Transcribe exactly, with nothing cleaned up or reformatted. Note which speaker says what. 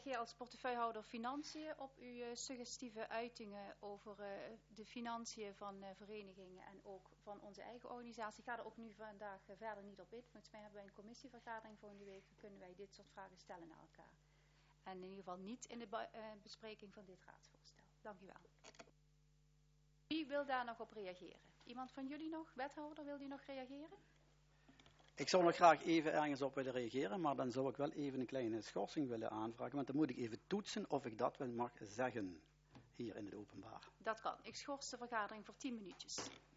Speaker 1: reageer als portefeuillehouder Financiën op uw uh, suggestieve uitingen over uh, de financiën van uh, verenigingen en ook van onze eigen organisatie. Ik ga er ook nu vandaag uh, verder niet op in. Volgens mij hebben wij een commissievergadering volgende week. Dan kunnen wij dit soort vragen stellen naar elkaar. En in ieder geval niet in de be- uh, bespreking van dit raadsvoorstel. Dank u wel. Wie wil daar nog op reageren? Iemand van jullie nog? Wethouder, wil die nog reageren?
Speaker 2: Ik zou nog graag even ergens op willen reageren, maar dan zou ik wel even een kleine schorsing willen aanvragen, want dan moet ik even toetsen of ik dat wel mag zeggen hier in het openbaar.
Speaker 1: Dat kan. Ik schors de vergadering voor tien minuutjes.